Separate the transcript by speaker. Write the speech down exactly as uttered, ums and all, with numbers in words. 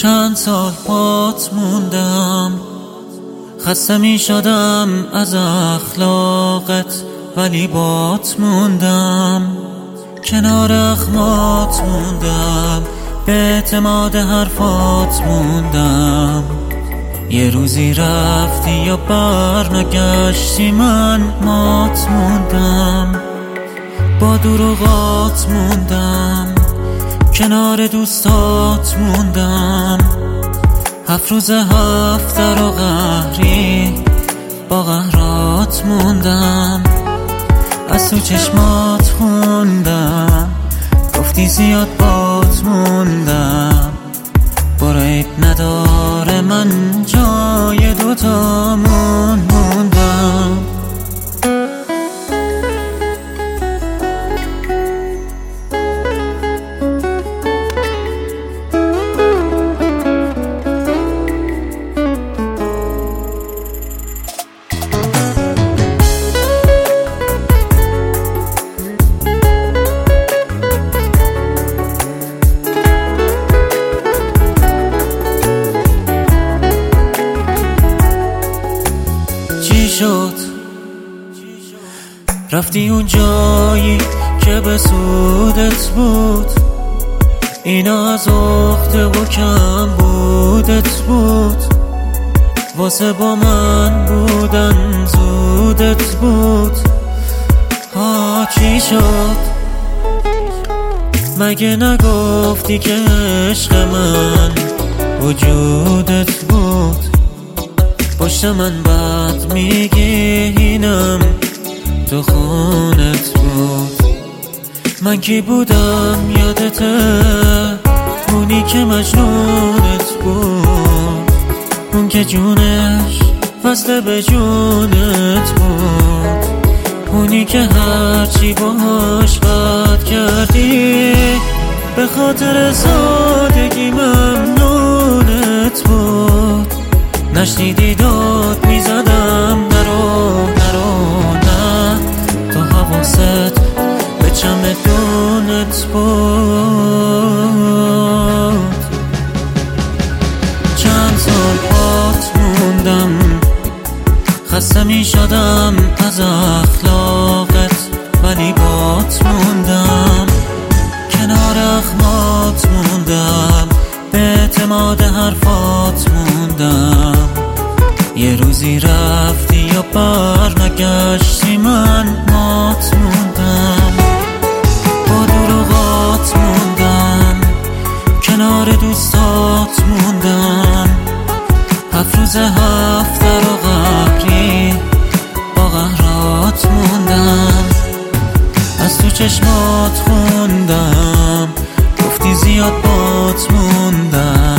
Speaker 1: چند سال بات موندم، خسته می شدم از اخلاقت، ولی بات موندم. کنار اخمات موندم، به اعتماد حرفات موندم. یه روزی رفتی یا برنگشتی، من مات موندم. با دروغات موندم، کنار دوستات موندم. هفت روز هفته رو قهری با قهرات موندم. از تو چشمات خوندم، گفتی زیاد بات موندم. برو عیب نداره، من جای دوتامون موندم. شد رفتی اون جایی که به سودت بود، اینا از عهده و کم بودت بود. واسه با من بودن زودت بود. ها چی شد؟ مگه نگفتی که عشق من وجودت بود؟ پشت من بد میگی اینم تو خونت بود. من کی بودم یادته؟ اونی که مجنونت بود، اون که جونش وصله به جونت بود، اونی که هرچی باهاش بد کردی به خاطر سادگی ممنونت بود. نشنیدی داد میزدم نرو نرو نه، تو حواست به چمدونت بود. چند سال بات موندم، خسته می شدم از اخلاقت، ولی بات موندم. کنار اخمات موندم، به اعتماد حرفات موندم. یه روزی رفتی یا برنگشتی، من مات موندم. با دروغات موندم، کنار دوستات موندم. هفت روز هفته رو قهری با قهرات موندم. از تو چشمات خوندم، گفتی زیاد بات موندم.